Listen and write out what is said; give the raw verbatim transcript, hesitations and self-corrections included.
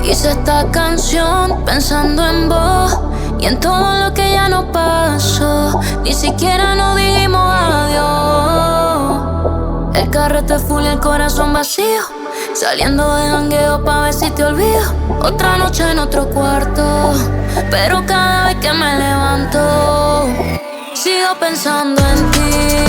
Hice esta canción pensando en vos y en todo lo que ya no pasó. Ni siquiera nos dijimos adiós. El carrete full y el corazón vacío, saliendo de jangueo pa' ver si te olvido. Otra noche en otro cuarto, pero cada vez que me levanto sigo pensando en ti.